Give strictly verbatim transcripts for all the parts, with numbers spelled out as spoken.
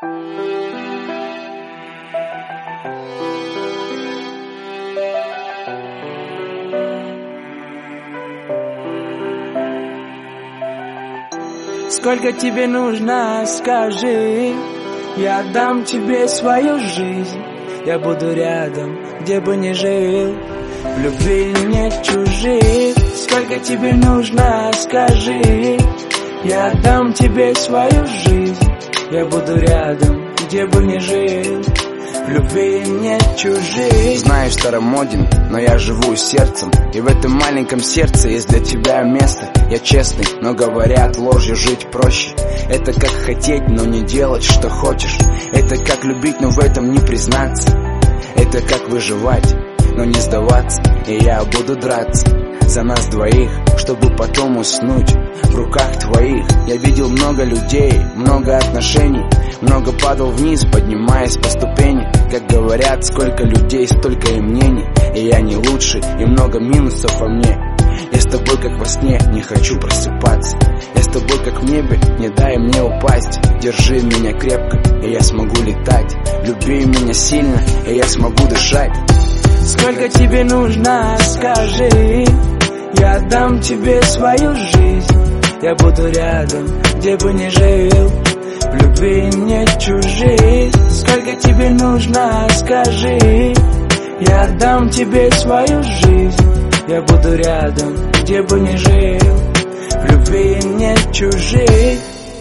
Сколько тебе нужно, скажи, я дам тебе свою жизнь. Я буду рядом, где бы ни жил, в любви нет чужих. Сколько тебе нужно, скажи, я дам тебе свою жизнь. Я буду рядом, где бы ни жил, в любви нет чужих. Знаю, старомоден, но я живу сердцем, и в этом маленьком сердце есть для тебя место. Я честный, но говорят, ложью жить проще. Это как хотеть, но не делать, что хочешь. Это как любить, но в этом не признаться. Это как выживать, но не сдаваться. И я буду драться за нас двоих, чтобы потом уснуть в руках твоих. Я видел много людей, много отношений, много падал вниз, поднимаясь по ступени. Как говорят, сколько людей, столько и мнений. И я не лучше, и много минусов во мне. Я с тобой как во сне, не хочу просыпаться. Я с тобой как в небе, не дай мне упасть. Держи меня крепко, и я смогу летать. Люби меня сильно, и я смогу дышать. Сколько тебе нужно, скажи, я дам тебе свою жизнь. Я буду рядом, где бы ни жил, в любви нет чужих. Сколько тебе нужно, скажи, я дам тебе свою жизнь. Я буду рядом, где бы ни жил, в любви нет чужих.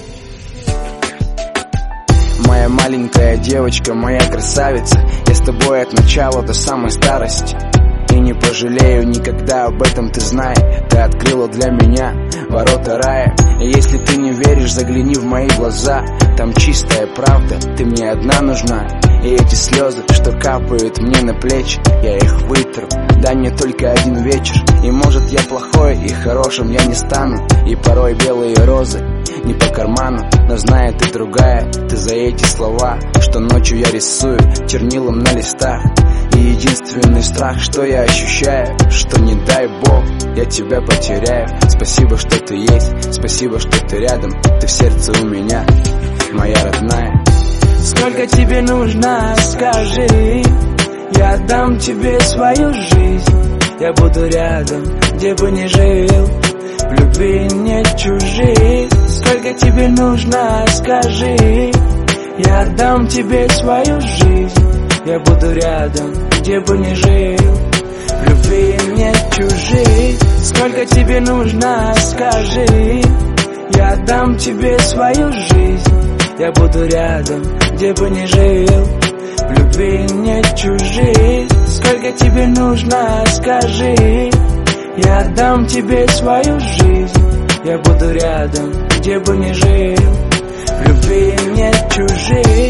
Моя маленькая девочка, моя красавица, я с тобой от начала до самой старости. И не пожалею никогда, об этом ты знай. Ты открыла для меня ворота рая. И если ты не веришь, загляни в мои глаза. Там чистая правда, ты мне одна нужна. И эти слезы, что капают мне на плечи, я их вытру, дай мне только один вечер. И может я плохой, и хорошим я не стану. И порой белые розы не по карману, но знаю, ты другая. Ты за эти слова, что ночью я рисую чернилом на листах. И единственный страх, что я ощущаю, что не дай бог я тебя потеряю. Спасибо, что ты есть, спасибо, что ты рядом. Ты в сердце у меня, моя родная. Сколько тебе нужно, скажи, я дам тебе свою жизнь. Я буду рядом, где бы ни жил, в любви нет чужих. Сколько тебе нужно, скажи, я дам тебе свою жизнь. Я буду рядом, где бы ни жил, в любви нет чужих. Сколько тебе нужно, скажи, я дам тебе свою жизнь. Я буду рядом, где бы ни жил, в любви нет чужих. Сколько тебе нужно, скажи, я дам тебе свою жизнь. Я буду рядом, где бы ни жил, в любви нет чужих.